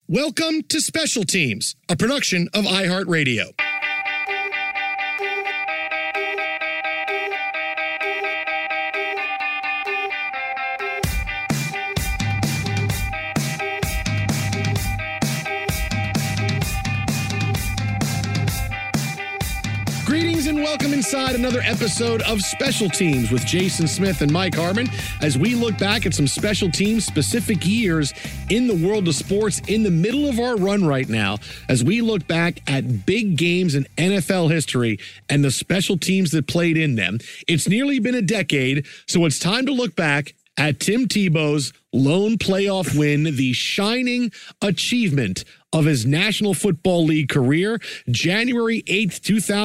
Welcome to Special Teams, a production of iHeartRadio. Greetings and welcome inside another episode of Special Teams with Jason Smith and Mike Harmon as we look back at some special teams specific years in the world of sports in the middle of our run right now as we look back at big games in NFL history and the special teams that played in them. It's nearly been a decade, so it's time to look back at Tim Tebow's lone playoff win, the shining achievement of his National Football League career. January 8th,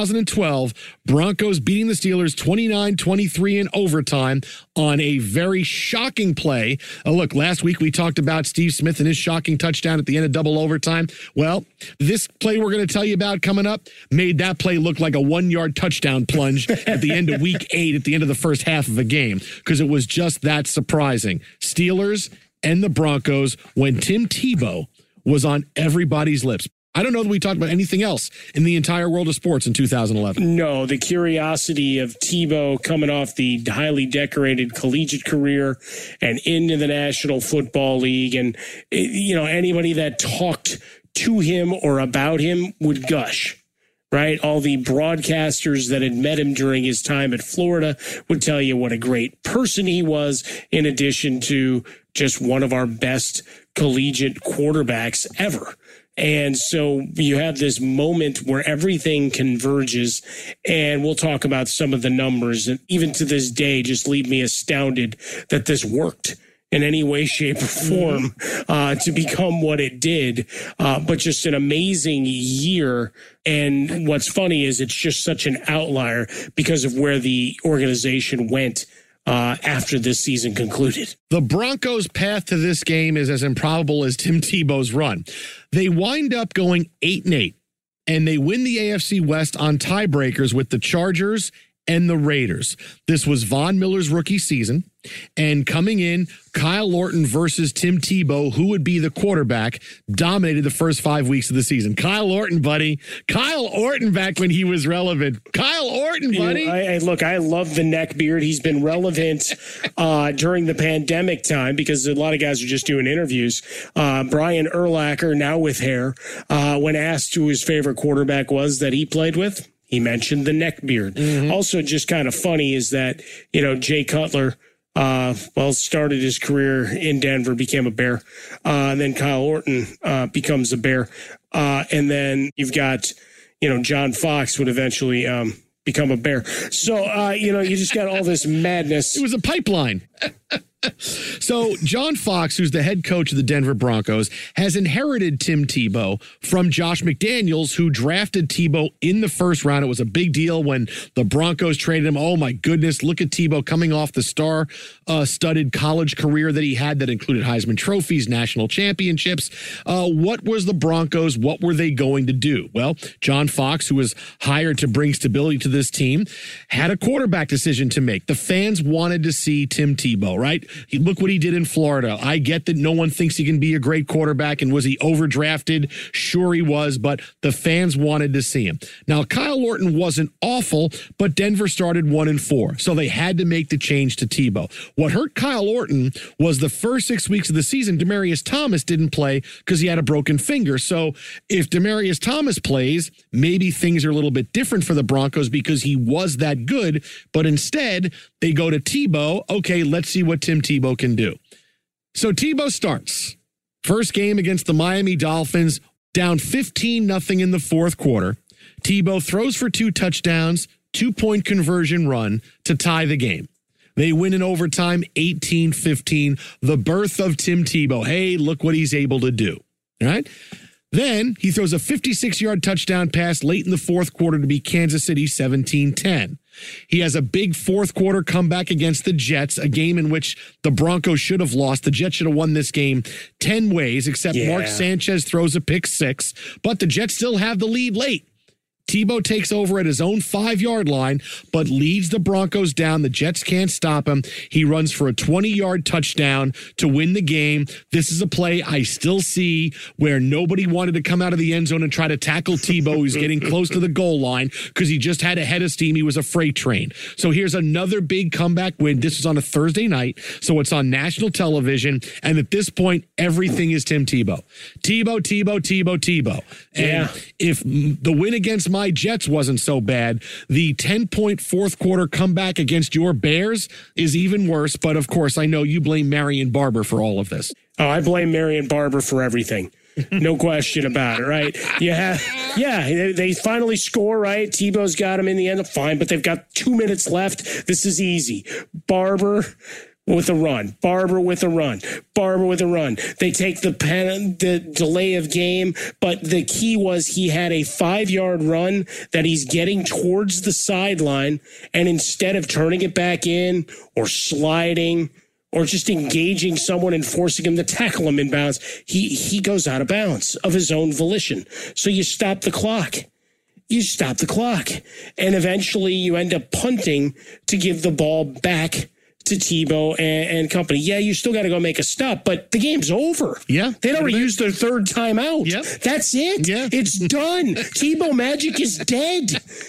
2012, Broncos beating the Steelers 29-23 in overtime on a very shocking play. Look, last week we talked about Steve Smith and his shocking touchdown at the end of double overtime. Well, this play we're going to tell you about coming up made that play look like a 1-yard touchdown plunge at the end of week 8 at the end of the first half of a game because it was just that surprising. Steelers and the Broncos when Tim Tebow was on everybody's lips. I don't know that we talked about anything else in the entire world of sports in 2011. No, the curiosity of Tebow coming off the highly decorated collegiate career and into the National Football League. And, you know, anybody that talked to him or about him would gush. Right? All the broadcasters that had met him during his time at Florida would tell you what a great person he was, in addition to just one of our best collegiate quarterbacks ever. And so you have this moment where everything converges, and we'll talk about some of the numbers. And even to this day, just leave me astounded that this worked in any way, shape, or form to become what it did. But just an amazing year. And what's funny is it's just such an outlier because of where the organization went after this season concluded. The Broncos' path to this game is as improbable as Tim Tebow's run. They wind up going 8-8, and they win the AFC West on tiebreakers with the Chargers and the Raiders. This was Von Miller's rookie season, and coming in, Kyle Orton versus Tim Tebow, who would be the quarterback, dominated the first 5 weeks of the season. Kyle Orton, buddy. Kyle Orton back when he was relevant. Kyle Orton, buddy. You know, look, I love the neck beard. He's been relevant during the pandemic time because a lot of guys are just doing interviews. Brian Urlacher, now with hair, when asked who his favorite quarterback was that he played with, he mentioned the neck beard. Also, just kind of funny is that, you know, Jay Cutler, started his career in Denver, became a Bear. And then Kyle Orton becomes a Bear. And then you've got, you know, John Fox would eventually become a Bear. So, you know, you just got all this madness. It was a pipeline. So John Fox, who's the head coach of the Denver Broncos, has inherited Tim Tebow from Josh McDaniels, who drafted Tebow in the first round. It was a big deal when the Broncos traded him. Oh, my goodness. Look at Tebow coming off the star-studded college career that he had that included Heisman trophies, national championships. What was the Broncos? What were they going to do? Well, John Fox, who was hired to bring stability to this team, had a quarterback decision to make. The fans wanted to see Tim Tebow, right? Look what he did in Florida. I get that no one thinks he can be a great quarterback, and was he overdrafted? Sure he was, but the fans wanted to see him. Now, Kyle Orton wasn't awful, but Denver started 1-4, so they had to make the change to Tebow. What hurt Kyle Orton was the first 6 weeks of the season, Demaryius Thomas didn't play because he had a broken finger. So if Demaryius Thomas plays, maybe things are a little bit different for the Broncos because he was that good, but instead they go to Tebow. Okay, let's see what Tim Tebow can do. So Tebow starts. First game against the Miami Dolphins, down 15-0 in the fourth quarter. Tebow throws for 2 touchdowns, 2-point conversion run to tie the game. They win in overtime 18-15, the birth of Tim Tebow. Hey, look what he's able to do. All right? Then he throws a 56-yard touchdown pass late in the fourth quarter to beat Kansas City 17-10. He has a big fourth quarter comeback against the Jets, a game in which the Broncos should have lost. The Jets should have won this game 10 ways, except Mark Sanchez throws a pick 6, but the Jets still have the lead late. Tebow takes over at his own 5-yard line, but leads the Broncos down. The Jets can't stop him. He runs for a 20-yard touchdown to win the game. This is a play I still see where nobody wanted to come out of the end zone and try to tackle Tebow, who's getting close to the goal line because he just had a head of steam. He was a freight train. So here's another big comeback win. This is on a Thursday night, so it's on national television. And at this point, everything is Tim Tebow. Tebow. And if the win against my Jets wasn't so bad, the 10-point fourth quarter comeback against your Bears is even worse. But of course, I know you blame Marion Barber for all of this. Oh, I blame Marion Barber for everything. No question about it, right? They finally score, right? Tebow's got him in the end. Fine, but they've got 2 minutes left. This is easy. Barber with a run. Barber with a run. They take the delay of game, but the key was he had a 5-yard run that he's getting towards the sideline, and instead of turning it back in or sliding or just engaging someone and forcing him to tackle him in bounds, he goes out of bounds of his own volition. So you stop the clock. And eventually you end up punting to give the ball back to Tebow and company. Yeah, you still got to go make a stop, but the game's over. Yeah. They'd already used their third timeout. Yep. That's it. Yeah. It's done. Tebow Magic is dead.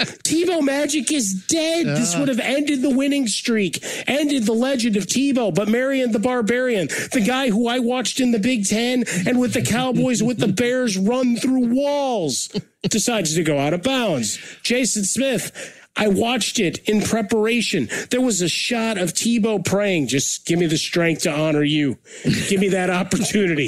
This would have ended the winning streak, ended the legend of Tebow. But Marion the Barbarian, the guy who I watched in the Big Ten and with the Cowboys, with the Bears run through walls, decides to go out of bounds. Jason Smith, I watched it in preparation. There was a shot of Tebow praying, just give me the strength to honor you. Give me that opportunity.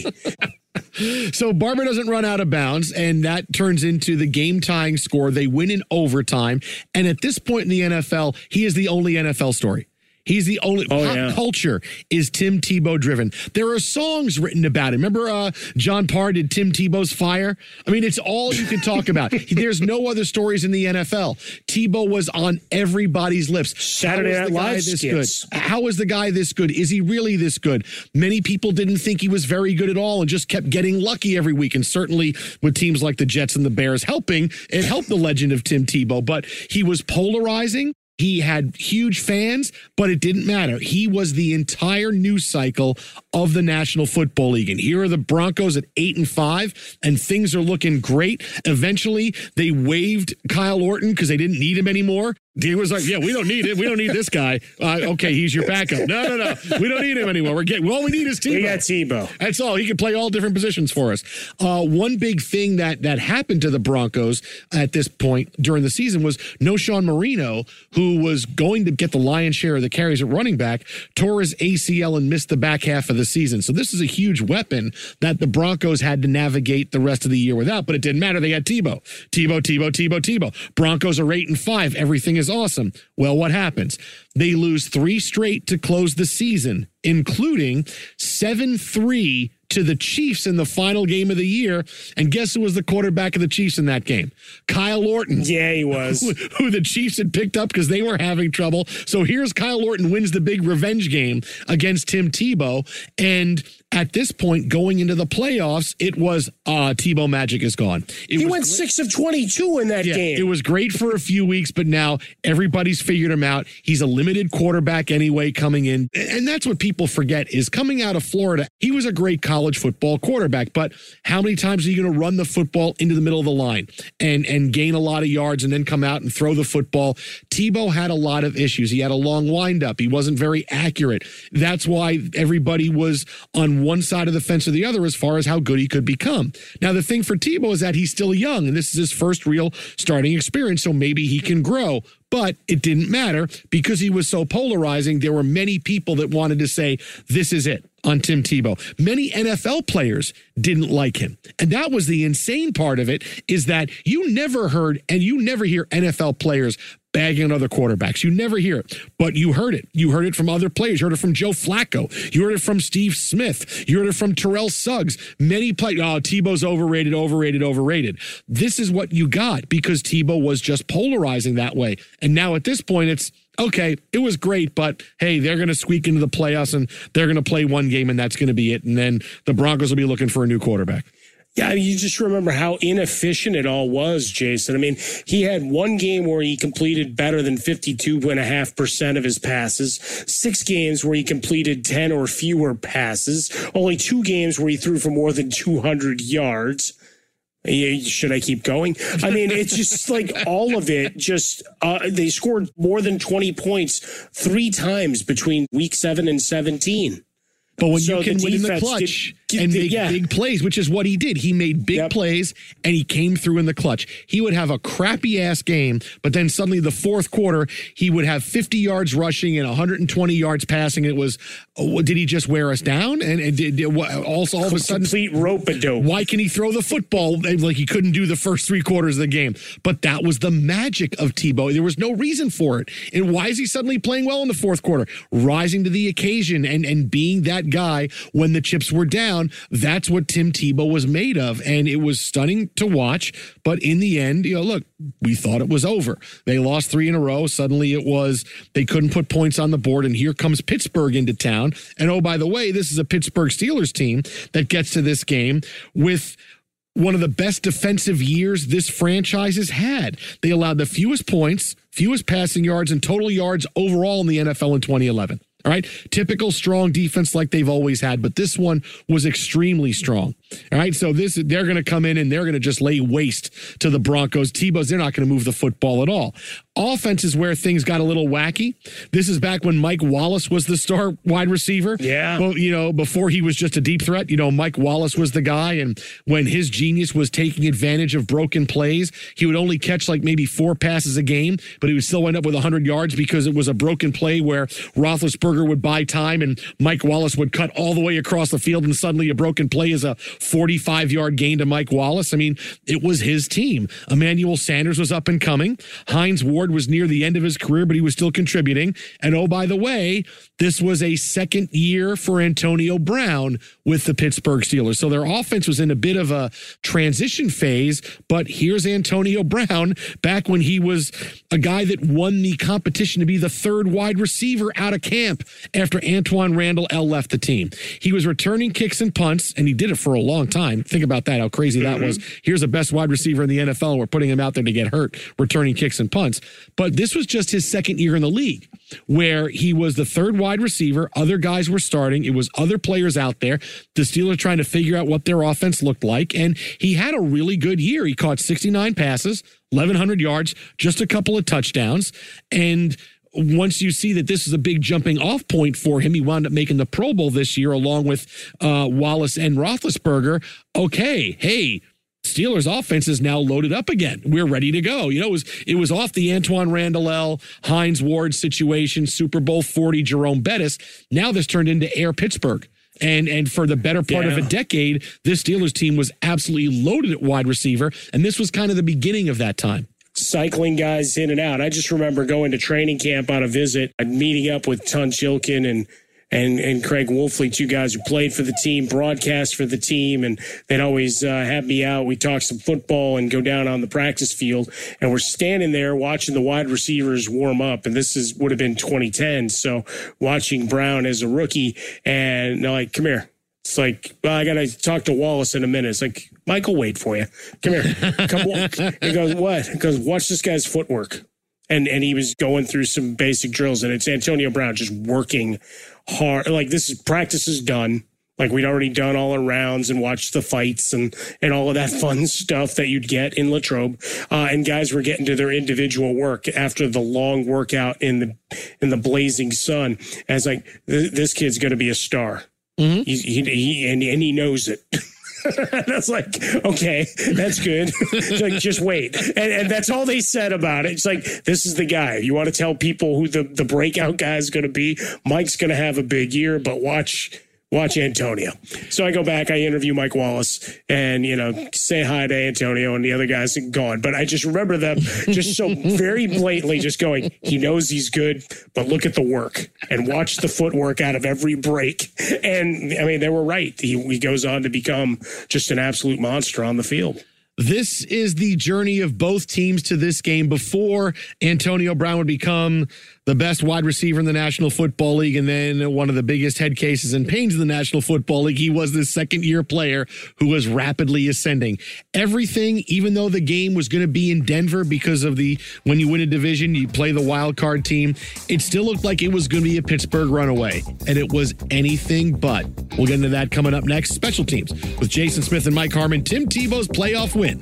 So Barber doesn't run out of bounds, and that turns into the game-tying score. They win in overtime. And at this point in the NFL, he is the only NFL story. He's the only culture is Tim Tebow driven. There are songs written about it. Remember John Parr did Tim Tebow's Fire? I mean, it's all you can talk about. There's no other stories in the NFL. Tebow was on everybody's lips. Saturday Night Live skits. How is the guy this good? Is he really this good? Many people didn't think he was very good at all and just kept getting lucky every week. And certainly with teams like the Jets and the Bears helping, it helped the legend of Tim Tebow. But he was polarizing. He had huge fans, but it didn't matter. He was the entire news cycle of the National Football League. And here are the Broncos at 8-5, and things are looking great. Eventually, they waived Kyle Orton because they didn't need him anymore. He was like, yeah, we don't need it. We don't need this guy. Okay, he's your backup. No. We don't need him anymore. All we need is Tebow. We got Tebow. That's all. He can play all different positions for us. One big thing that happened to the Broncos at this point during the season was Noshawn Marino, who was going to get the lion's share of the carries at running back, tore his ACL and missed the back half of the season. So this is a huge weapon that the Broncos had to navigate the rest of the year without, but it didn't matter. They had Tebow. Broncos are 8-5. Everything is awesome. Well, what happens? They lose 3 straight to close the season, including 7-3 to the Chiefs in the final game of the year. And guess who was the quarterback of the Chiefs in that game? Kyle Orton. Yeah, he was. Who the Chiefs had picked up because they were having trouble. So here's Kyle Orton wins the big revenge game against Tim Tebow. And at this point, going into the playoffs, it was Tebow Magic is gone. He went 6 of 22 in that game. It was great for a few weeks, but now everybody's figured him out. He's a limited quarterback anyway coming in. And that's what people forget is coming out of Florida, he was a great college football quarterback, but how many times are you going to run the football into the middle of the line and gain a lot of yards and then come out and throw the football? Tebow had a lot of issues. He had a long windup. He wasn't very accurate. That's why everybody was on one side of the fence or the other as far as how good he could become. Now, the thing for Tebow is that he's still young, and this is his first real starting experience, so maybe he can grow. But it didn't matter because he was so polarizing. There were many people that wanted to say, this is it on Tim Tebow. Many NFL players didn't like him. And that was the insane part of it, is that you never heard and you never hear NFL players bagging on other quarterbacks. You never hear it, but you heard it. You heard it from other players. You heard it from Joe Flacco. You heard it from Steve Smith. You heard it from Terrell Suggs. Many players, Tebow's overrated. This is what you got because Tebow was just polarizing that way. And now at this point, it's, okay, it was great, but hey, they're going to squeak into the playoffs and they're going to play one game and that's going to be it. And then the Broncos will be looking for a new quarterback. Yeah, you just remember how inefficient it all was, Jason. I mean, he had one game where he completed better than 52.5% of his passes, 6 games where he completed 10 or fewer passes, only 2 games where he threw for more than 200 yards. Should I keep going? I mean, it's just like all of it. Just they scored more than 20 points 3 times between week 7 and 17. But when you can win in the clutch and make big plays, which is what he did. He made big plays, and he came through in the clutch. He would have a crappy-ass game, but then suddenly the fourth quarter, he would have 50 yards rushing and 120 yards passing. It was, did he just wear us down? And also all of a sudden, complete rope-a-dope. Why can he throw the football like he couldn't do the first 3 quarters of the game? But that was the magic of Tebow. There was no reason for it. And why is he suddenly playing well in the fourth quarter? Rising to the occasion and being that guy when the chips were down. That's what Tim Tebow was made of, and it was stunning to watch. But in the end, look, we thought it was over. They lost 3 in a row. Suddenly it was they couldn't put points on the board, and here comes Pittsburgh into town. And oh, by the way, this is a Pittsburgh Steelers team that gets to this game with one of the best defensive years this franchise has had. They allowed the fewest points, fewest passing yards, and total yards overall in the NFL in 2011. All right. Typical strong defense like they've always had, but this one was extremely strong. All right. So they're going to come in and they're going to just lay waste to the Broncos. Tebow's, they're not going to move the football at all. Offense is where things got a little wacky. This is back when Mike Wallace was the star wide receiver. Yeah. Well, before he was just a deep threat, Mike Wallace was the guy. And when his genius was taking advantage of broken plays, he would only catch like maybe 4 passes a game, but he would still end up with 100 yards because it was a broken play where Roethlisberger would buy time and Mike Wallace would cut all the way across the field, and suddenly a broken play is a 45-yard gain to Mike Wallace. I mean, it was his team. Emmanuel Sanders was up and coming. Hines Ward was near the end of his career, but he was still contributing. And oh, by the way, this was a second year for Antonio Brown with the Pittsburgh Steelers. So their offense was in a bit of a transition phase, but here's Antonio Brown back when he was a guy that won the competition to be the 3rd wide receiver out of camp after Antoine Randall L left the team. He was returning kicks and punts, and he did it for a long time. Think about that, how crazy that was. Here's the best wide receiver in the NFL, and we're putting him out there to get hurt, returning kicks and punts. But this was just his second year in the league, where he was the 3rd wide receiver. Other guys were starting. It was other players out there. The Steelers trying to figure out what their offense looked like, and he had a really good year. He caught 69 passes, 1,100 yards, just a couple of touchdowns, and once you see that this is a big jumping off point for him, he wound up making the Pro Bowl this year along with Wallace and Roethlisberger. Okay, hey, Steelers offense is now loaded up again. We're ready to go. It was off the Antoine Randall L, Hines Ward situation, Super Bowl 40, Jerome Bettis. Now this turned into Air Pittsburgh. And for the better part of a decade, this Steelers team was absolutely loaded at wide receiver, and this was kind of the beginning of that time. Cycling guys in and out. I just remember going to training camp on a visit, meeting up with Tunch Ilkin and Craig Wolfley, 2 guys who played for the team, broadcast for the team, and they'd always have me out. We talk some football and go down on the practice field, and we're standing there watching the wide receivers warm up, and this would have been 2010, so watching Brown as a rookie, and they're like, come here. It's like, well, I got to talk to Wallace in a minute. It's like, Michael, wait for you. Come here. Come walk. He goes, what? He goes, watch this guy's footwork. And he was going through some basic drills, and it's Antonio Brown just working hard. Like, practice is done. Like, we'd already done all our rounds and watched the fights and all of that fun stuff that you'd get in Latrobe. And guys were getting to their individual work after the long workout in the blazing sun. And it's like, this kid's going to be a star. Mm-hmm. He knows it. That's like, okay, that's good. It's like, just wait. And that's all they said about it. It's like, this is the guy. You want to tell people who the breakout guy is going to be? Mike's going to have a big year, but watch Antonio. So I go back, I interview Mike Wallace and, say hi to Antonio, and the other guys are gone. But I just remember them just so very blatantly just going, he knows he's good, but look at the work and watch the footwork out of every break. And I mean, they were right. He goes on to become just an absolute monster on the field. This is the journey of both teams to this game before Antonio Brown would become the best wide receiver in the National Football League, and then one of the biggest head cases and pains in the National Football League. He was this second-year player who was rapidly ascending. Everything, even though the game was going to be in Denver because of when you win a division, you play the wild card team, it still looked like it was going to be a Pittsburgh runaway, and it was anything but. We'll get into that coming up next. Special Teams with Jason Smith and Mike Harmon. Tim Tebow's playoff win.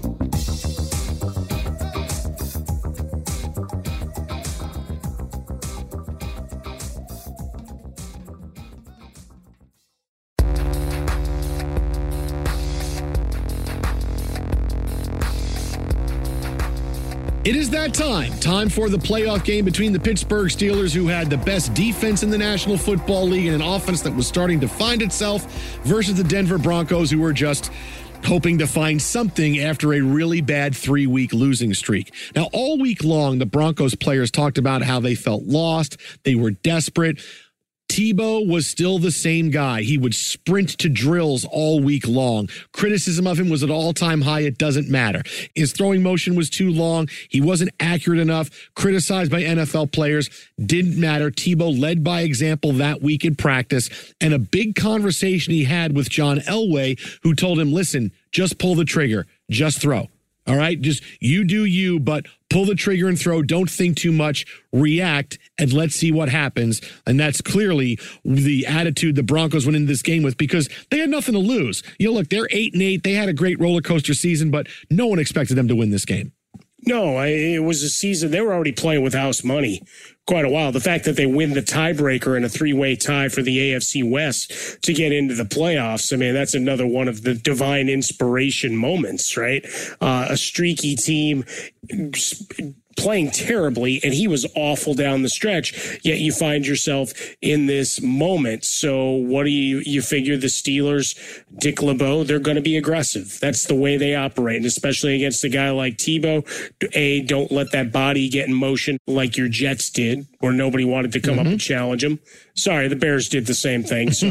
It is that time for the playoff game between the Pittsburgh Steelers, who had the best defense in the National Football League and an offense that was starting to find itself, versus the Denver Broncos, who were just hoping to find something after a really bad 3-week losing streak. Now, all week long, the Broncos players talked about how they felt lost, they were desperate. Tebow was still the same guy. He would sprint to drills all week long. Criticism of him was at all-time high. It doesn't matter. His throwing motion was too long. He wasn't accurate enough. Criticized by NFL players. Didn't matter. Tebow led by example that week in practice. And a big conversation he had with John Elway, who told him, listen, just pull the trigger. Just throw. All right? Just you do you, but pull the trigger and throw. Don't think too much. React, and let's see what happens. And that's clearly the attitude the Broncos went into this game with, because they had nothing to lose. You know, look, they're 8-8. They had a great roller coaster season, but no one expected them to win this game. No, it was a season. They were already playing with house money quite a while. The fact that they win the tiebreaker in a 3-way tie for the AFC West to get into the playoffs, I mean, that's another one of the divine inspiration moments, right? A streaky team playing terribly, and he was awful down the stretch, yet you find yourself in this moment. So what do you figure? The Steelers, Dick LeBeau, they're going to be aggressive. That's the way they operate, and especially against a guy like Tebow. Don't let that body get in motion like your Jets did, where nobody wanted to come up and challenge him. Sorry, the Bears did the same thing, so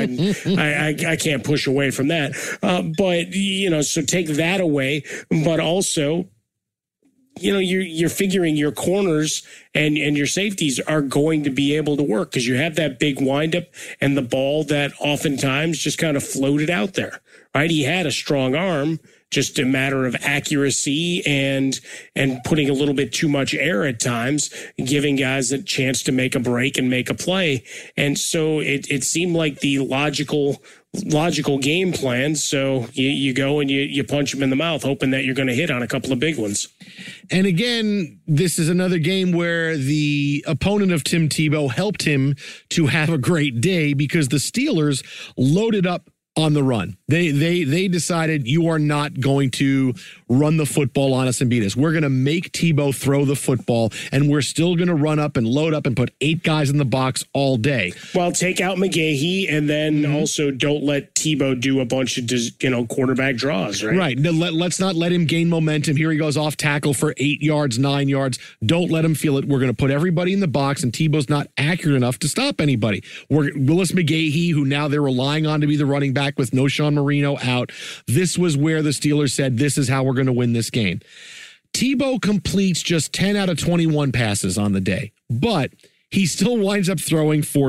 I can't push away from that. But, you know, so take that away, but also, you know, you're figuring your corners and your safeties are going to be able to work, because you have that big windup and the ball that oftentimes just kind of floated out there, right? He had a strong arm, just a matter of accuracy and putting a little bit too much air at times, giving guys a chance to make a break and make a play. And so it seemed like the logical game plan. So you go and you punch him in the mouth, hoping that you're going to hit on a couple of big ones. And again, this is another game where the opponent of Tim Tebow helped him to have a great day, because the Steelers loaded up on the run. They decided, you are not going to run the football on us and beat us. We're going to make Tebow throw the football, and we're still going to run up and load up and put 8 guys in the box all day. Well, take out McGahee, and then also don't let Tebow do a bunch of quarterback draws, right? Right. Let's not let him gain momentum. Here he goes off tackle for 8 yards, 9 yards. Don't let him feel it. We're going to put everybody in the box, and Tebow's not accurate enough to stop anybody. Willis McGahee, who now they're relying on to be the running back with no Sean Marino out. This was where the Steelers said, this is how we're going to win this game. Tebow completes just 10 out of 21 passes on the day, but he still winds up throwing for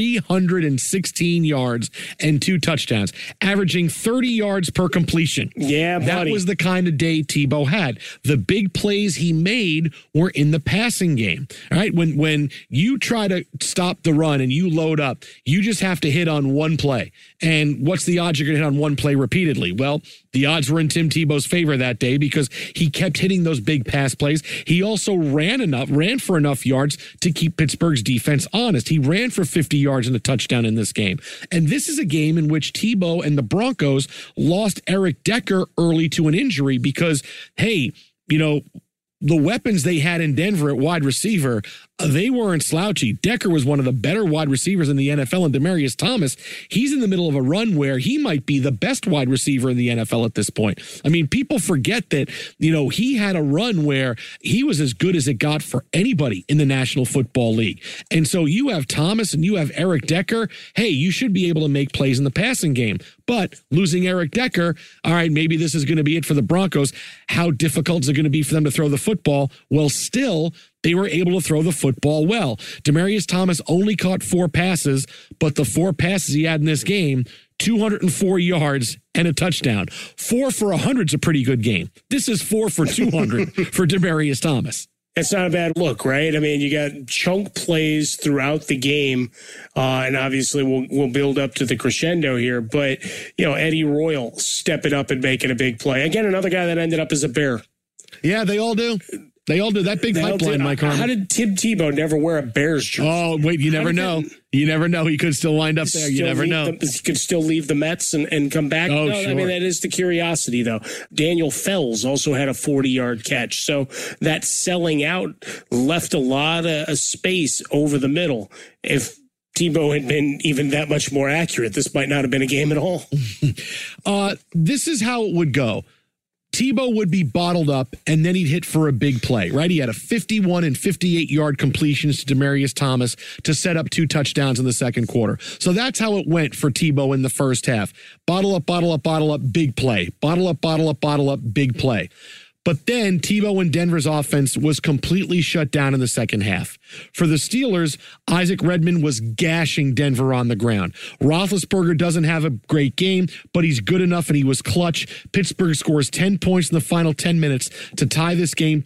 316 yards and 2 touchdowns, averaging 30 yards per completion. Yeah, buddy. That was the kind of day Tebow had. The big plays he made were in the passing game. All right, when you try to stop the run and you load up, you just have to hit on one play. And what's the odds you're going to hit on one play repeatedly? Well, the odds were in Tim Tebow's favor that day, because he kept hitting those big pass plays. He also ran for enough yards to keep Pittsburgh's defense honest. He ran for 50 yards and a touchdown in this game. And this is a game in which Tebow and the Broncos lost Eric Decker early to an injury, because, hey, you know, the weapons they had in Denver at wide receiver, they weren't slouchy. Decker was one of the better wide receivers in the NFL, and Demaryius Thomas, he's in the middle of a run where he might be the best wide receiver in the NFL at this point. I mean, people forget that, you know, he had a run where he was as good as it got for anybody in the National Football League. And so you have Thomas and you have Eric Decker. Hey, you should be able to make plays in the passing game. But losing Eric Decker, all right, maybe this is going to be it for the Broncos. How difficult is it going to be for them to throw the football? Well, still, they were able to throw the football well. Demaryius Thomas only caught 4 passes, but the 4 passes he had in this game, 204 yards and a touchdown. 4 for 100 is a pretty good game. This is 4 for 200 for Demaryius Thomas. It's not a bad look, right? I mean, you got chunk plays throughout the game, and obviously we'll build up to the crescendo here. But, Eddie Royal stepping up and making a big play. Again, another guy that ended up as a Bear. Yeah, they all do. They all do. That big pipeline, Mike Harmon. How did Tim Tebow never wear a Bears jersey? Oh, wait, you never know. You never know. He could still wind up there. You never know. He could still leave the Mets and come back. Oh, no, sure. I mean, that is the curiosity, though. Daniel Fells also had a 40-yard catch. So that selling out left a lot of space over the middle. If Tebow had been even that much more accurate, this might not have been a game at all. This is how it would go. Tebow would be bottled up, and then he'd hit for a big play, right? He had a 51 and 58-yard completions to Demaryius Thomas to set up 2 touchdowns in the second quarter. So that's how it went for Tebow in the first half. Bottle up, bottle up, bottle up, big play. Bottle up, bottle up, bottle up, big play. But then Tebow and Denver's offense was completely shut down in the second half. For the Steelers, Isaac Redman was gashing Denver on the ground. Roethlisberger doesn't have a great game, but he's good enough and he was clutch. Pittsburgh scores 10 points in the final 10 minutes to tie this game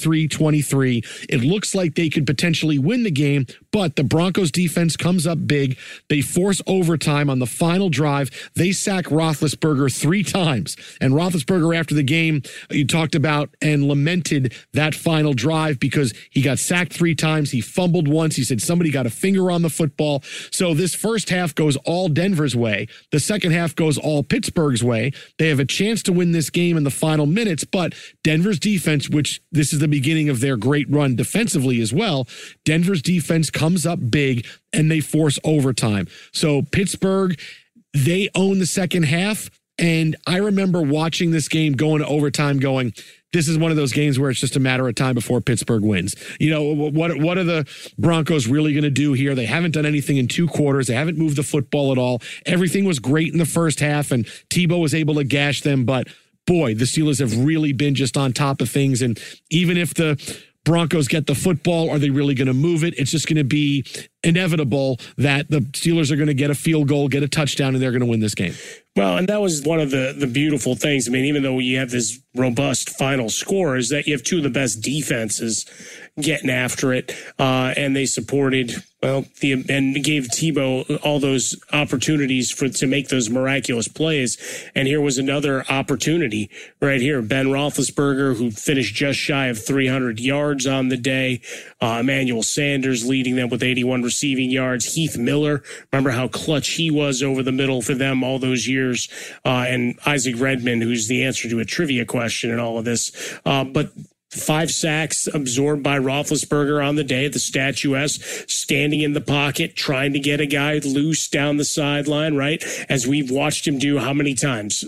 23-23. It looks like they could potentially win the game, but the Broncos defense comes up big. They force overtime on the final drive. They sack Roethlisberger 3 times. And Roethlisberger, after the game, you talked about and lamented that final drive because he got sacked 3 times. He fumbled once. He said somebody got a finger on the football. So this first half goes all Denver's way. The second half goes all Pittsburgh's way. They have a chance to win this game in the final minutes, but Denver's defense, which this is the beginning of their great run defensively as well, Denver's defense comes up big and they force overtime. So Pittsburgh, they own the second half. And I remember watching this game going to overtime going, this is one of those games where it's just a matter of time before Pittsburgh wins. What are the Broncos really going to do here? They haven't done anything in 2 quarters. They haven't moved the football at all. Everything was great in the first half, and Tebow was able to gash them. But, boy, the Steelers have really been just on top of things. And even if the Broncos get the football, are they really going to move it? It's just going to be inevitable that the Steelers are going to get a field goal, get a touchdown, and they're going to win this game. Well, and that was one of the beautiful things. I mean, even though you have this robust final score, is that you have 2 of the best defenses getting after it, and they supported and gave Tebow all those opportunities to make those miraculous plays. And here was another opportunity right here. Ben Roethlisberger, who finished just shy of 300 yards on the day. Emmanuel Sanders leading them with 81 receiving yards. Heath Miller, remember how clutch he was over the middle for them all those years. And Isaac Redman, who's the answer to a trivia question in all of this. But 5 sacks absorbed by Roethlisberger on the day at the Statuesque, standing in the pocket, trying to get a guy loose down the sideline, right? As we've watched him do how many times?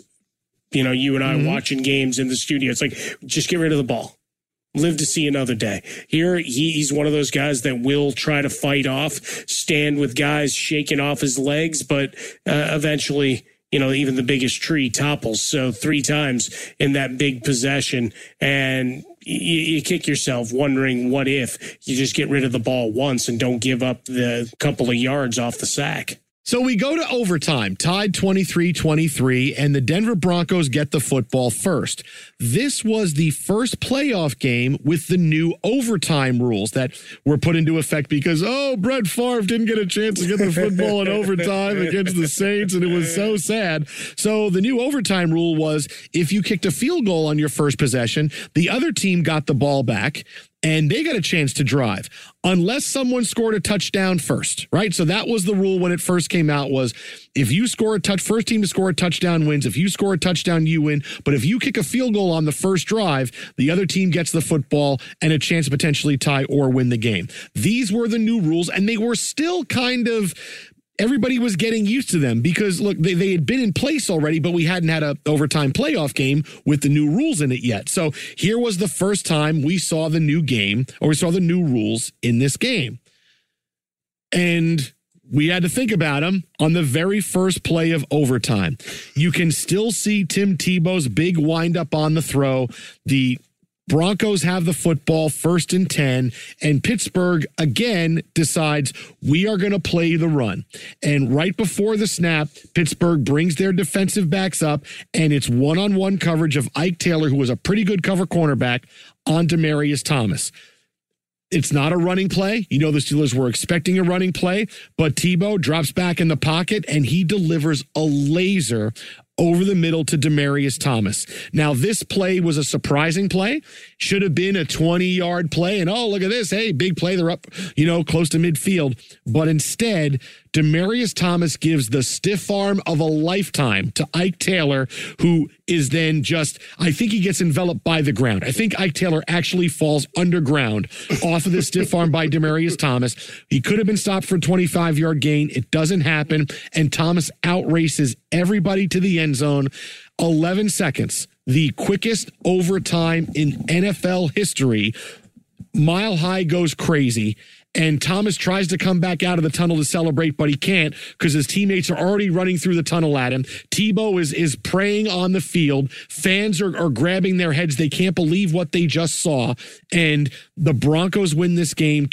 You and I watching games in the studio. It's like, just get rid of the ball. Live to see another day. Here, he's one of those guys that will try to fight off, stand with guys shaking off his legs, but eventually, even the biggest tree topples. So 3 times in that big possession, and you kick yourself wondering what if you just get rid of the ball once and don't give up the couple of yards off the sack. So we go to overtime, tied 23-23, and the Denver Broncos get the football first. This was the first playoff game with the new overtime rules that were put into effect because, Brett Favre didn't get a chance to get the football in overtime against the Saints, and it was so sad. So the new overtime rule was if you kicked a field goal on your first possession, the other team got the ball back, and they got a chance to drive unless someone scored a touchdown first, right? So that was the rule when it first came out was if you score first team to score a touchdown wins. If you score a touchdown, you win. But if you kick a field goal on the first drive, the other team gets the football and a chance to potentially tie or win the game. These were the new rules, and they were still kind of everybody was getting used to them because, look, they had been in place already, but we hadn't had an overtime playoff game with the new rules in it yet. So here was the first time we saw the new game, or we saw the new rules in this game. And we had to think about them on the very first play of overtime. You can still see Tim Tebow's big windup on the throw, the Broncos have the football 1st and 10, and Pittsburgh again decides we are going to play the run. And right before the snap, Pittsburgh brings their defensive backs up, and it's one-on-one coverage of Ike Taylor, who was a pretty good cover cornerback, on Demaryius Thomas. It's not a running play. You know, the Steelers were expecting a running play, but Tebow drops back in the pocket and he delivers a laser over the middle to Demaryius Thomas. Now, this play was a surprising play. Should have been a 20-yard play. And, oh, look at this. Hey, big play. They're up, close to midfield. But instead, Demaryius Thomas gives the stiff arm of a lifetime to Ike Taylor, who is then I think he gets enveloped by the ground. I think Ike Taylor actually falls underground off of the stiff arm by Demaryius Thomas. He could have been stopped for a 25-yard gain. It doesn't happen. And Thomas outraces everybody to the end zone. 11 seconds, the quickest overtime in NFL history. Mile High goes crazy. And Thomas tries to come back out of the tunnel to celebrate, but he can't because his teammates are already running through the tunnel at him. Tebow is praying on the field. Fans are grabbing their heads. They can't believe what they just saw. And the Broncos win this game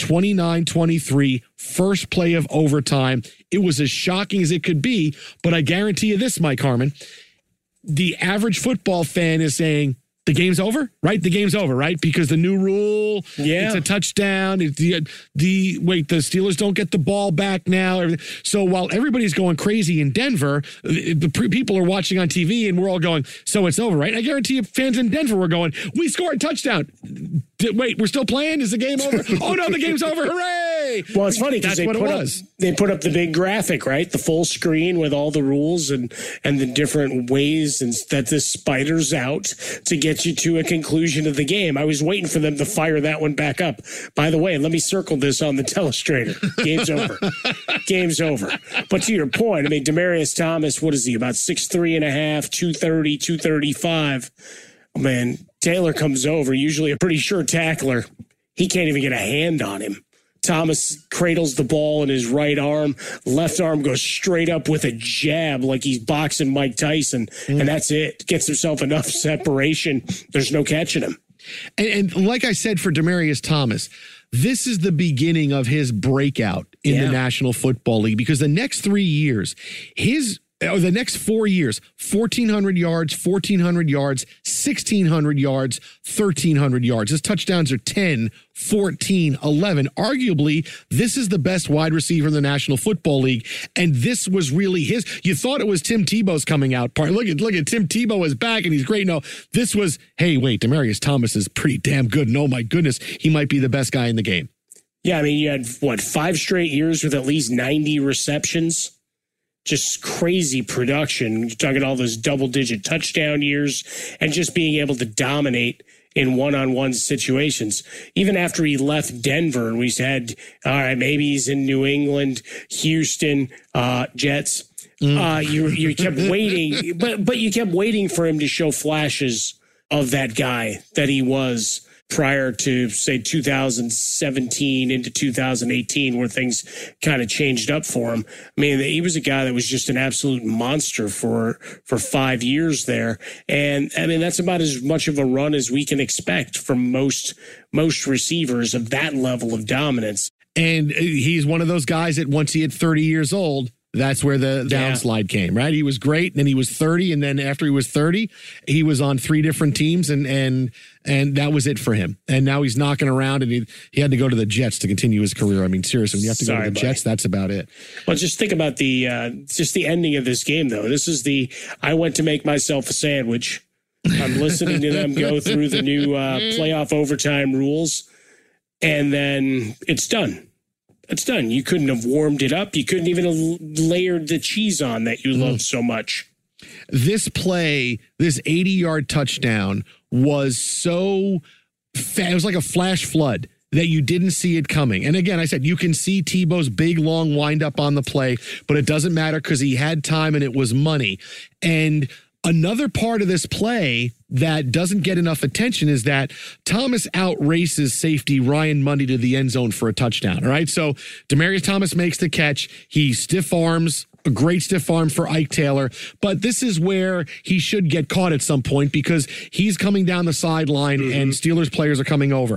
29-23, first play of overtime. It was as shocking as it could be, but I guarantee you this, Mike Harmon, the average football fan is saying, the game's over, right? The game's over, right? Because the new rule, it's a touchdown. The Steelers don't get the ball back now. So while everybody's going crazy in Denver, the people are watching on TV and we're all going, so it's over, right? I guarantee you fans in Denver were going, we scored a touchdown. Wait, we're still playing? Is the game over? Oh, no, the game's over. Hooray! Well, it's funny because they put up the big graphic, right? The full screen with all the rules and the different ways that this spiders out to get you to a conclusion of the game. I was waiting for them to fire that one back up. By the way, let me circle this on the telestrator. Game's over. Game's over. But to your point, I mean, Demaryius Thomas, what is he, about 6'3 and a half, 230, 235. Oh, man, Taylor comes over, usually a pretty sure tackler. He can't even get a hand on him. Thomas cradles the ball in his right arm. Left arm goes straight up with a jab like he's boxing Mike Tyson. And that's it. Gets himself enough separation. There's no catching him. And like I said for Demaryius Thomas, this is the beginning of his breakout in the National Football League because the next 3 years, the next 4 years, 1,400 yards, 1,400 yards, 1,600 yards, 1,300 yards. His touchdowns are 10, 14, 11. Arguably, this is the best wide receiver in the National Football League, and this was really his. You thought it was Tim Tebow's coming out part. Look at Tim Tebow is back, and he's great. No, this was, hey, wait, Demaryius Thomas is pretty damn good, and oh my goodness, he might be the best guy in the game. Yeah, I mean, you had, 5 straight years with at least 90 receptions? Just crazy production. You're talking all those double-digit touchdown years and just being able to dominate in one-on-one situations. Even after he left Denver, and we said, all right, maybe he's in New England, Houston, Jets. You kept waiting, but you kept waiting for him to show flashes of that guy that he was prior to, say, 2017 into 2018, where things kind of changed up for him. I mean, he was a guy that was just an absolute monster for 5 years there. And, I mean, that's about as much of a run as we can expect from most receivers of that level of dominance. And he's one of those guys that once he hit 30 years old, that's where the downslide came, right? He was great, and then he was 30, and then after he was 30, he was on 3 different teams, and that was it for him. And now he's knocking around, and he had to go to the Jets to continue his career. I mean, seriously, when you have to go to the Jets, that's about it. Well, just think about the ending of this game, though. This is I went to make myself a sandwich. I'm listening to them go through the new playoff overtime rules, and then it's done. It's done. You couldn't have warmed it up. You couldn't even have layered the cheese on that you love so much. This play, this 80-yard touchdown was so it was like a flash flood that you didn't see it coming. And again, I said, you can see Tebow's big, long windup on the play, but it doesn't matter because he had time and it was money. And another part of this play that doesn't get enough attention is that Thomas outraces safety Ryan Mundy to the end zone for a touchdown. All right. So Demaryius Thomas makes the catch. He stiff arms a great stiff arm for Ike Taylor, but this is where he should get caught at some point because he's coming down the sideline and Steelers players are coming over.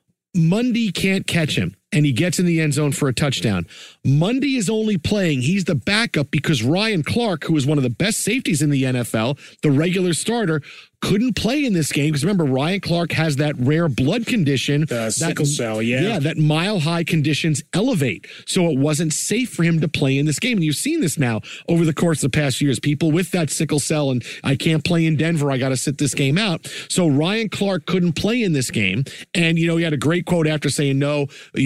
Mundy can't catch him, and he gets in the end zone for a touchdown. Mundy is only playing. He's the backup because Ryan Clark, who is one of the best safeties in the NFL, the regular starter, couldn't play in this game because remember, Ryan Clark has that rare blood condition. Sickle cell, yeah. Yeah, that mile-high conditions elevate. So it wasn't safe for him to play in this game. And you've seen this now over the course of the past years. People with that sickle cell and I can't play in Denver. I got to sit this game out. So Ryan Clark couldn't play in this game. And, he had a great quote after saying, no,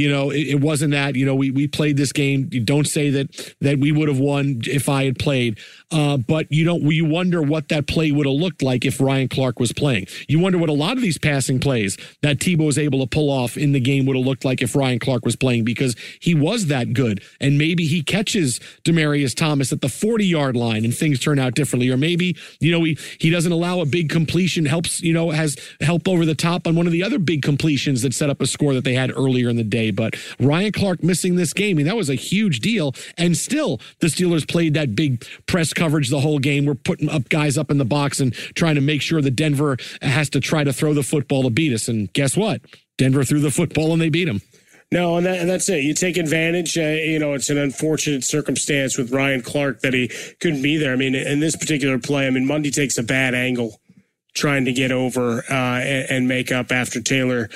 it wasn't that. We played this game. You don't say that we would have won if I had played. But you wonder what that play would have looked like if Ryan Clark was playing. You wonder what a lot of these passing plays that Tebow was able to pull off in the game would have looked like if Ryan Clark was playing because he was that good. And maybe he catches Demaryius Thomas at the 40-yard line and things turn out differently. Or maybe, he doesn't allow a big completion, has help over the top on one of the other big completions that set up a score that they had earlier in the day. But Ryan Clark missing this game, that was a huge deal. And still, the Steelers played that big press coverage the whole game. We're putting up guys up in the box and trying to make sure that Denver has to try to throw the football to beat us. And guess what? Denver threw the football and they beat them. No, and that's it. You take advantage. It's an unfortunate circumstance with Ryan Clark that he couldn't be there. I mean, in this particular play, Mundy takes a bad angle trying to get over and make up after Taylor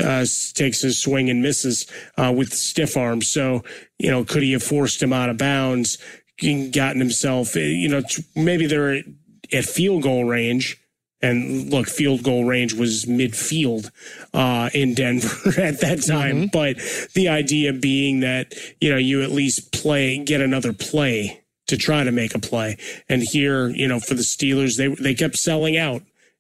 takes his swing and misses with stiff arms. So, could he have forced him out of bounds, gotten himself, maybe they're at field goal range. And look, field goal range was midfield in Denver at that time. But the idea being that, you at least get another play to try to make a play. And here, for the Steelers, they kept selling out.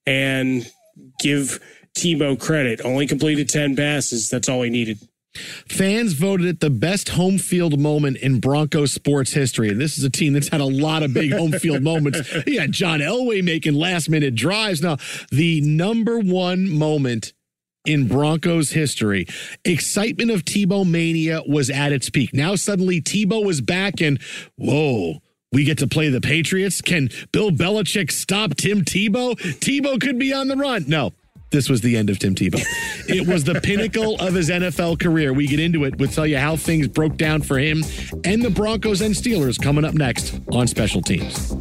And give Tebow credit. Only completed 10 passes. That's all he needed. Fans voted it the best home field moment in Broncos sports history. And this is a team that's had a lot of big home field moments. Yeah, John Elway making last-minute drives. Now, the number one moment in Broncos history, excitement of Tebow mania was at its peak. Now suddenly Tebow is back and, whoa, we get to play the Patriots. Can Bill Belichick stop Tim Tebow? Tebow could be on the run. No, this was the end of Tim Tebow. It was the pinnacle of his NFL career. We get into it. We'll tell you how things broke down for him and the Broncos and Steelers coming up next on Special Teams.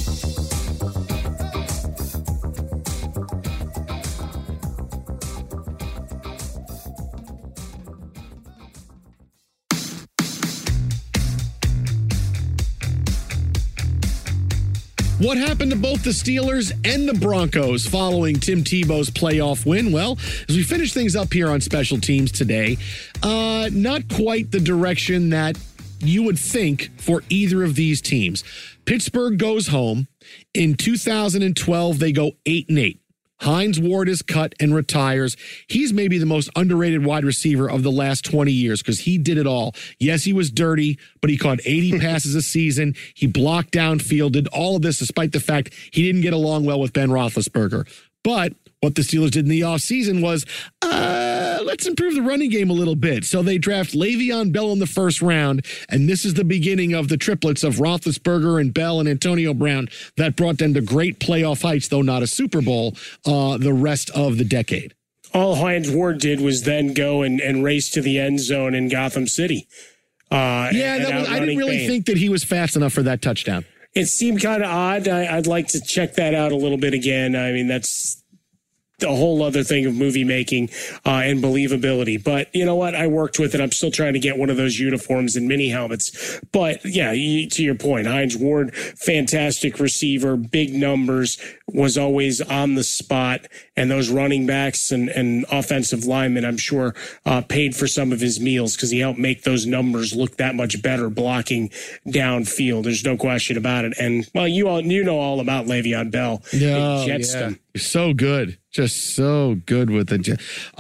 What happened to both the Steelers and the Broncos following Tim Tebow's playoff win? Well, as we finish things up here on Special Teams today, not quite the direction that you would think for either of these teams. Pittsburgh goes home. In 2012, they go 8-8. Hines Ward is cut and retires. He's maybe the most underrated wide receiver of the last 20 years because he did it all. Yes, he was dirty, but he caught 80 passes a season. He blocked downfield, did all of this despite the fact he didn't get along well with Ben Roethlisberger. But what the Steelers did in the offseason was, let's improve the running game a little bit. So they draft Le'Veon Bell in the first round, and this is the beginning of the triplets of Roethlisberger and Bell and Antonio Brown that brought them to great playoff heights, though not a Super Bowl, the rest of the decade. All Hines Ward did was then go and race to the end zone in Gotham City. I didn't really think that he was fast enough for that touchdown. It seemed kind of odd. I'd like to check that out a little bit again. I mean, that's a whole other thing of movie making and believability. But you know what? I worked with it. I'm still trying to get one of those uniforms and mini helmets. But yeah, to your point, Hines Ward, fantastic receiver, big numbers, was always on the spot. And those running backs and offensive linemen, I'm sure, paid for some of his meals because he helped make those numbers look that much better blocking downfield. There's no question about it. And well, you know all about Le'Veon Bell. Yeah, so good. Just so good with it.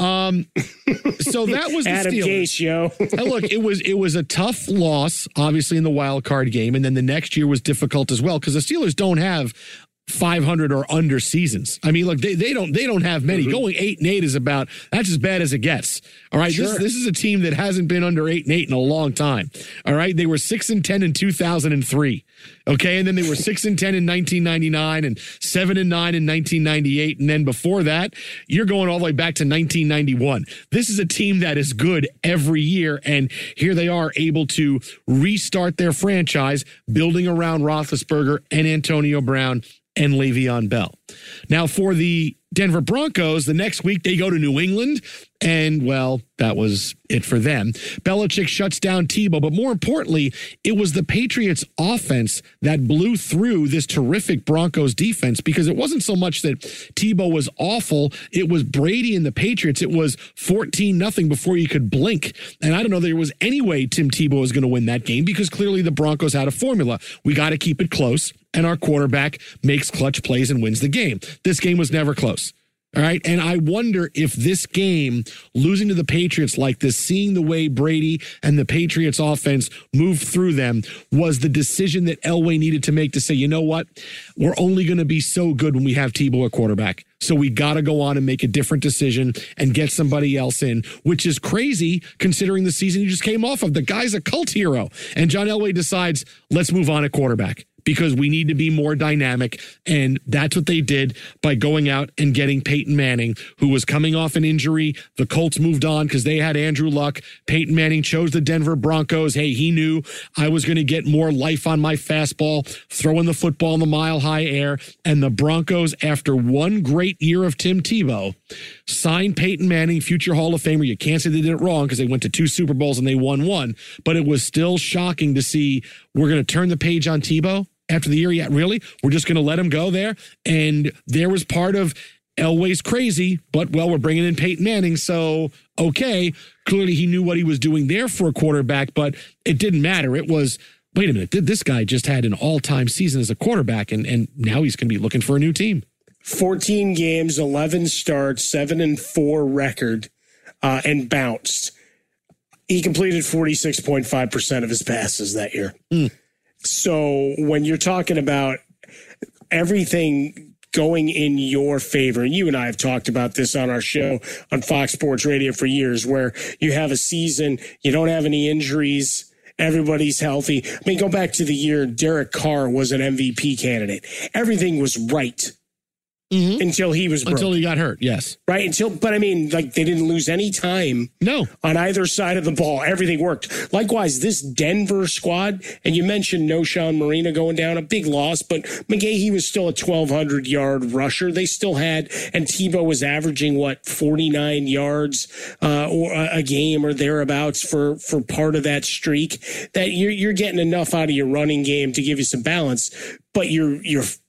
So that was the Adam Steelers. Gase, yo. Look, it was a tough loss, obviously, in the wild card game. And then the next year was difficult as well because the Steelers don't have 500 or under seasons. I mean, look, they don't have many. Going 8-8 is that's as bad as it gets. All right. Sure. This is a team that hasn't been under 8-8 in a long time. All right. They were 6-10 in 2003. Okay. And then they were 6-10 in 1999 and 7-9 in 1998. And then before that, you're going all the way back to 1991. This is a team that is good every year. And here they are able to restart their franchise, building around Roethlisberger and Antonio Brown and Le'Veon Bell. Now, for the Denver Broncos, the next week they go to New England, and, well, that was it for them. Belichick shuts down Tebow, but more importantly, it was the Patriots' offense that blew through this terrific Broncos defense, because it wasn't so much that Tebow was awful, it was Brady and the Patriots. It was 14-0 before you could blink, and I don't know that there was any way Tim Tebow was going to win that game, because clearly the Broncos had a formula. We got to keep it close, and our quarterback makes clutch plays and wins the game. This game was never close. All right. And I wonder if this game, losing to the Patriots like this, seeing the way Brady and the Patriots offense moved through them, was the decision that Elway needed to make to say, you know what, we're only going to be so good when we have Tebow at quarterback. So we got to go on and make a different decision and get somebody else in, which is crazy considering the season you just came off of. The guy's a cult hero. And John Elway decides, let's move on at quarterback, because we need to be more dynamic. And that's what they did by going out and getting Peyton Manning, who was coming off an injury. The Colts moved on because they had Andrew Luck. Peyton Manning chose the Denver Broncos. Hey, he knew I was going to get more life on my fastball, throwing the football in the mile-high air. And the Broncos, after one great year of Tim Tebow, signed Peyton Manning, future Hall of Famer. You can't say they did it wrong, because they went to 2 Super Bowls and they won 1. But it was still shocking to see, we're going to turn the page on Tebow after the year. Yeah, really? We're just going to let him go there? And there was part of Elway's crazy, but, well, we're bringing in Peyton Manning, so, okay. Clearly he knew what he was doing there for a quarterback, but it didn't matter. It was, wait a minute, this guy just had an all-time season as a quarterback, and now he's going to be looking for a new team. 14 games, 11 starts, 7-4 record, and bounced. He completed 46.5% of his passes that year. So when you're talking about everything going in your favor, and you and I have talked about this on our show on Fox Sports Radio for years, where you have a season, you don't have any injuries, everybody's healthy. I mean, go back to the year Derek Carr was an MVP candidate. Everything was right. Until he was broke. Until he got hurt, yes. Right, but I mean, like, they didn't lose any time. No. On either side of the ball. Everything worked. Likewise, this Denver squad, and you mentioned Noshawn Marina going down, a big loss, but McGahee was still a 1,200-yard rusher. They still had, and Tebow was averaging, 49 yards or a game or thereabouts for part of that streak, that you're getting enough out of your running game to give you some balance, but you're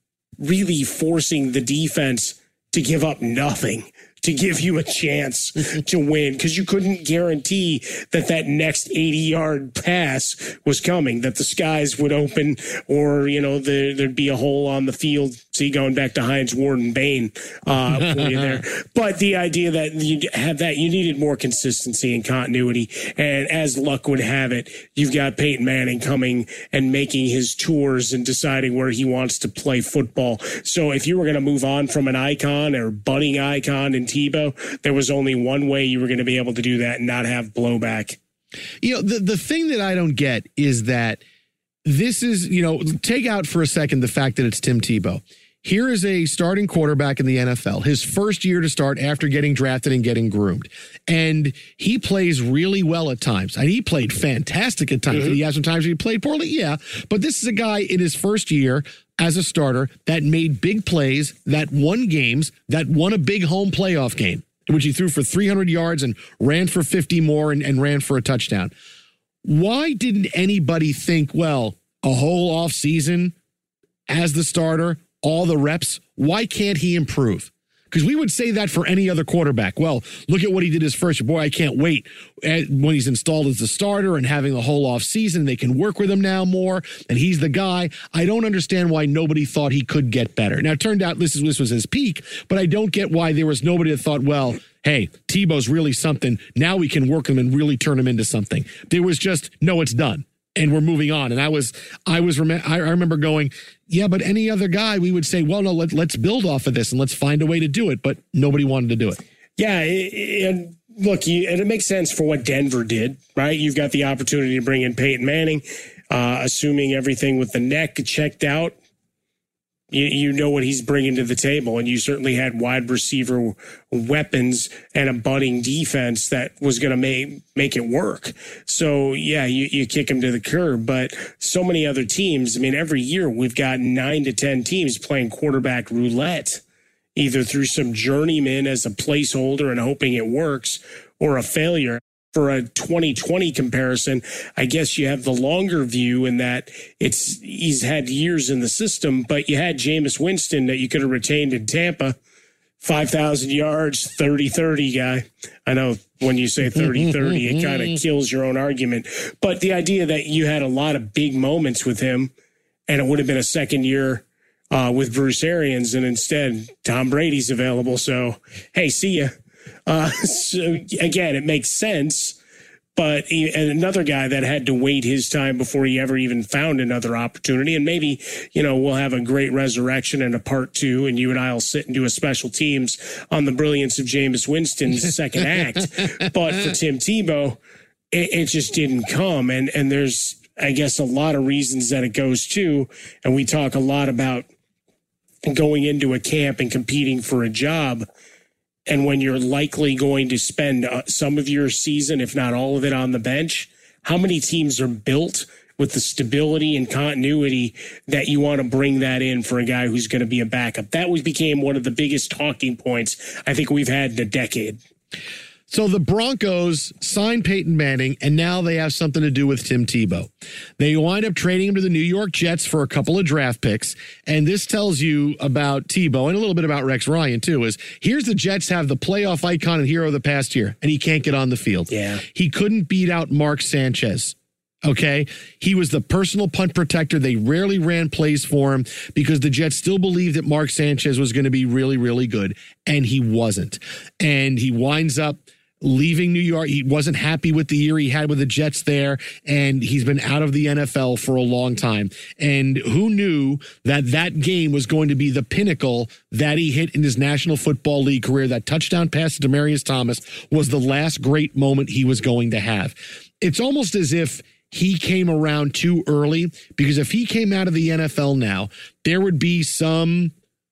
really forcing the defense to give up nothing, to give you a chance to win, because you couldn't guarantee that next 80-yard pass was coming, that the skies would open, or, there'd be a hole on the field. See, going back to Heinz Ward and Bain for you there. But the idea that you have that, you needed more consistency and continuity. And as luck would have it, you've got Peyton Manning coming and making his tours and deciding where he wants to play football. So if you were going to move on from an icon or budding icon in Tebow, there was only one way you were going to be able to do that and not have blowback. The thing that I don't get is that this is, take out for a second the fact that it's Tim Tebow. Here is a starting quarterback in the NFL, his first year to start after getting drafted and getting groomed. And he plays really well at times. And he played fantastic at times. Did he have some times where he played poorly? Yeah. But this is a guy in his first year as a starter that made big plays, that won games, that won a big home playoff game, in which he threw for 300 yards and ran for 50 more and ran for a touchdown. Why didn't anybody think, well, a whole offseason as the starter, all the reps, why can't he improve? Because we would say that for any other quarterback. Well, look at what he did his first year. Boy, I can't wait when he's installed as the starter and having the whole offseason. They can work with him now more, and he's the guy. I don't understand why nobody thought he could get better. Now, it turned out this was his peak, but I don't get why there was nobody that thought, well, hey, Tebow's really something. Now we can work him and really turn him into something. There was just, no, it's done. and we're moving on. And I remember going, yeah, but any other guy, we would say, well, no, let's build off of this and let's find a way to do it. But nobody wanted to do it. Yeah. And look, and it makes sense for what Denver did, right? You've got the opportunity to bring in Peyton Manning, assuming everything with the neck checked out. You know what he's bringing to the table, and you certainly had wide receiver weapons and a budding defense that was going to make it work. So, yeah, you kick him to the curb. But so many other teams, I mean, every year we've got 9 to 10 teams playing quarterback roulette, either through some journeyman as a placeholder and hoping it works, or a failure. For a 2020 comparison, I guess you have the longer view in that he's had years in the system, but you had Jameis Winston that you could have retained in Tampa, 5,000 yards, 30-30 guy. I know when you say 30-30, it kind of kills your own argument. But the idea that you had a lot of big moments with him, and it would have been a second year with Bruce Arians, and instead Tom Brady's available. So, hey, see ya. So again, it makes sense, but and another guy that had to wait his time before he ever even found another opportunity. And maybe, we'll have a great resurrection and a part 2, and you and I will sit and do a special teams on the brilliance of Jameis Winston's second act. But for Tim Tebow, it just didn't come. And there's, I guess, a lot of reasons that it goes to, and we talk a lot about going into a camp and competing for a job. And when you're likely going to spend some of your season, if not all of it, on the bench, how many teams are built with the stability and continuity that you want to bring that in for a guy who's going to be a backup? That became one of the biggest talking points I think we've had in a decade. So the Broncos signed Peyton Manning, and now they have something to do with Tim Tebow. They wind up trading him to the New York Jets for a couple of draft picks, and this tells you about Tebow and a little bit about Rex Ryan, too, is here's the Jets have the playoff icon and hero of the past year, and he can't get on the field. Yeah. He couldn't beat out Mark Sanchez. Okay, he was the personal punt protector. They rarely ran plays for him because the Jets still believed that Mark Sanchez was going to be really, really good, and he wasn't. And he winds up leaving New York. He wasn't happy with the year he had with the Jets there, and he's been out of the NFL for a long time. And who knew that game was going to be the pinnacle that he hit in his National Football League career? That touchdown pass to Demaryius Thomas was the last great moment he was going to have. It's almost as if he came around too early, because if he came out of the NFL now, there would be some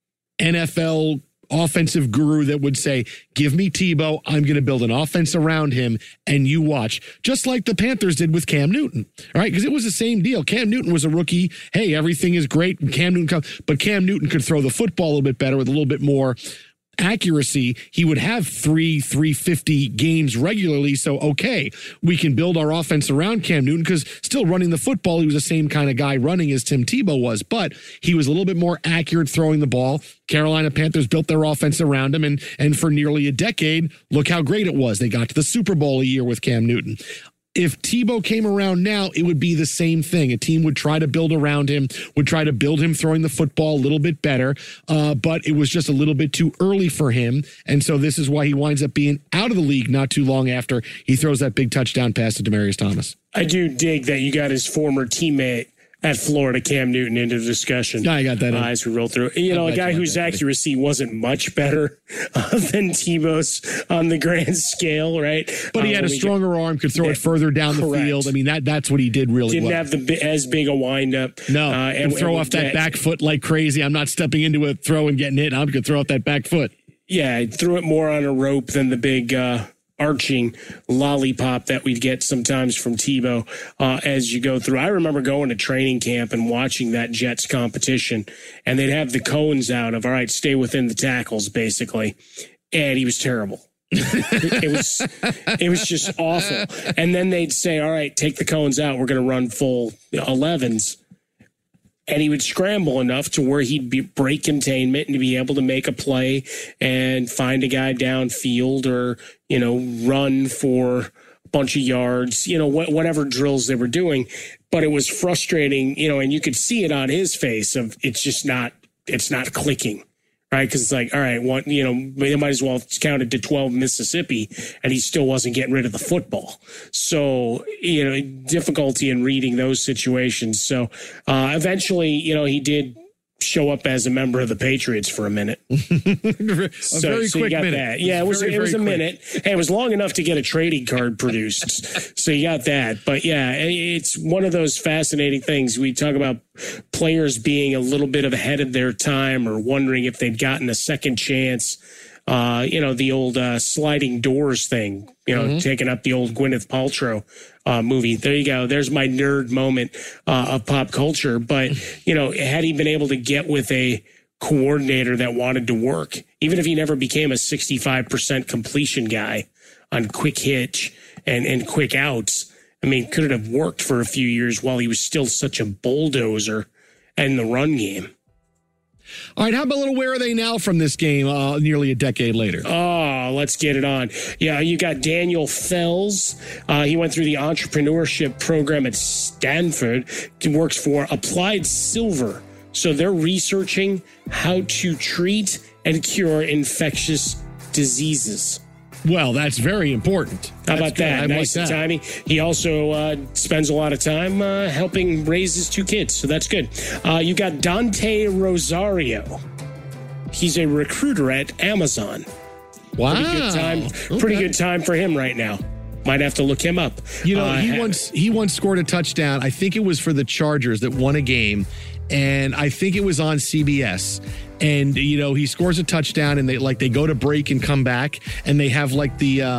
NFL offensive guru that would say, give me Tebow, I'm going to build an offense around him, and you watch. Just like the Panthers did with Cam Newton, all right? Because it was the same deal. Cam Newton was a rookie. Hey, everything is great. But Cam Newton could throw the football a little bit better with a little bit more accuracy. He would have 350 games regularly. So, okay, we can build our offense around Cam Newton, because still running the football, he was the same kind of guy running as Tim Tebow was, but he was a little bit more accurate throwing the ball. Carolina Panthers built their offense around him, and for nearly a decade, look how great it was. They got to the Super Bowl a year with Cam Newton. If Tebow came around now, it would be the same thing. A team would try to build around him, would try to build him throwing the football a little bit better, but it was just a little bit too early for him. And so this is why he winds up being out of the league not too long after he throws that big touchdown pass to Demaryius Thomas. I do dig that you got his former teammate at Florida, Cam Newton, into the discussion. I got that. As we roll through. A guy whose accuracy wasn't much better than Tebow's on the grand scale, right? But he had a stronger arm, could throw it further down the field. I mean, that's what he did really well. Didn't have as big a windup. No, and throw off that back foot like crazy. I'm not stepping into a throw and getting hit. I'm going to throw off that back foot. Yeah, threw it more on a rope than the big arching lollipop that we'd get sometimes from Tebow as you go through. I remember going to training camp and watching that Jets competition, and they'd have the cones out of, all right, stay within the tackles, basically. And he was terrible. It was just awful. And then they'd say, all right, take the cones out. We're going to run full 11s. And he would scramble enough to where he'd break containment and to be able to make a play and find a guy downfield, or, run for a bunch of yards, whatever drills they were doing. But it was frustrating, and you could see it on his face of it's not clicking, right? Because it's like, all right, they might as well count it to 12 Mississippi, and he still wasn't getting rid of the football. So, difficulty in reading those situations. So eventually, he did show up as a member of the Patriots for a minute. So you got minute. That. Yeah, it was a minute. Hey, it was long enough to get a trading card produced. So you got that. But yeah, it's one of those fascinating things. We talk about players being a little bit ahead of their time or wondering if they'd gotten a second chance. The old sliding doors thing, taking up the old Gwyneth Paltrow movie. There you go. There's my nerd moment of pop culture. But, had he been able to get with a coordinator that wanted to work, even if he never became a 65% completion guy on quick hitch and quick outs, could it have worked for a few years while he was still such a bulldozer in the run game? All right, how about a little where are they now from this game nearly a decade later? Oh, let's get it on. Yeah, you got Daniel Fells. He went through the entrepreneurship program at Stanford. He works for Applied Silver. So they're researching how to treat and cure infectious diseases. Well, that's very important. How about that? Nice and tiny. He also spends a lot of time helping raise his two kids, so that's good. You got Dante Rosario. He's a recruiter at Amazon. Wow. Pretty good time for him right now. Might have to look him up. He once scored a touchdown. I think it was for the Chargers that won a game, and I think it was on CBS. And, he scores a touchdown and they go to break and come back and they have the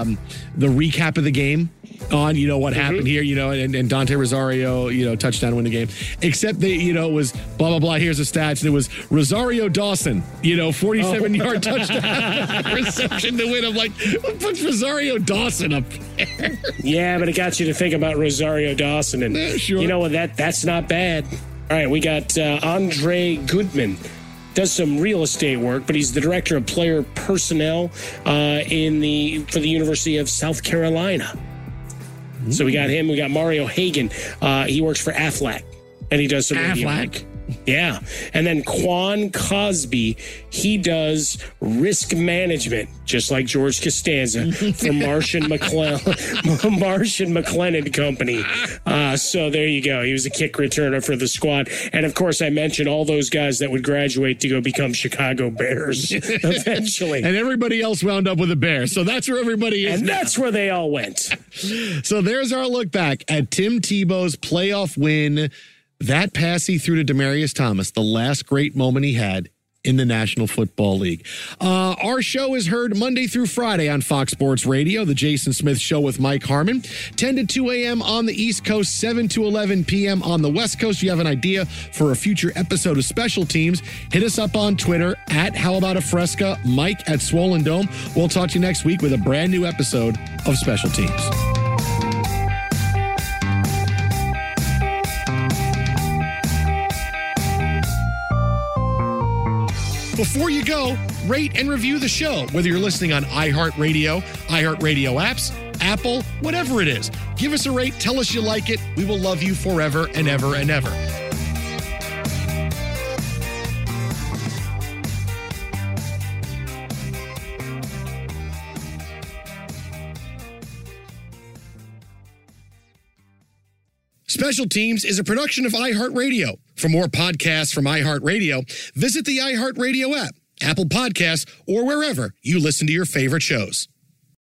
recap of the game on, what happened here, and Dante Rosario, touchdown win the game. Except it was blah, blah, blah. Here's the stats. And it was Rosario Dawson, 47-yard touchdown reception to win. I'm like, what puts Rosario Dawson up there? Yeah, but it got you to think about Rosario Dawson. And sure. You know what? That's not bad. All right, we got Andre Goodman. Does some real estate work, but he's the director of player personnel for the University of South Carolina. Ooh. So we got him. We got Mario Hagan. He works for Aflac, and he does some Aflac. Yeah. And then Quan Cosby, he does risk management, just like George Costanza for Marsh and McLennan Company. So there you go. He was a kick returner for the squad. And of course, I mentioned all those guys that would graduate to go become Chicago Bears eventually. And everybody else wound up with a Bear. So that's where everybody is. And that's where they all went. So there's our look back at Tim Tebow's playoff win. That pass he threw to Demaryius Thomas, the last great moment he had in the National Football League. Our show is heard Monday through Friday on Fox Sports Radio, the Jason Smith Show with Mike Harmon, 10 to 2 a.m. on the East Coast, 7 to 11 p.m. on the West Coast. If you have an idea for a future episode of Special Teams, hit us up on Twitter at How About a Fresca, Mike at Swollen Dome. We'll talk to you next week with a brand new episode of Special Teams. Before you go, rate and review the show, whether you're listening on iHeartRadio, iHeartRadio apps, Apple, whatever it is. Give us a rate. Tell us you like it. We will love you forever and ever and ever. Special Teams is a production of iHeartRadio. For more podcasts from iHeartRadio, visit the iHeartRadio app, Apple Podcasts, or wherever you listen to your favorite shows.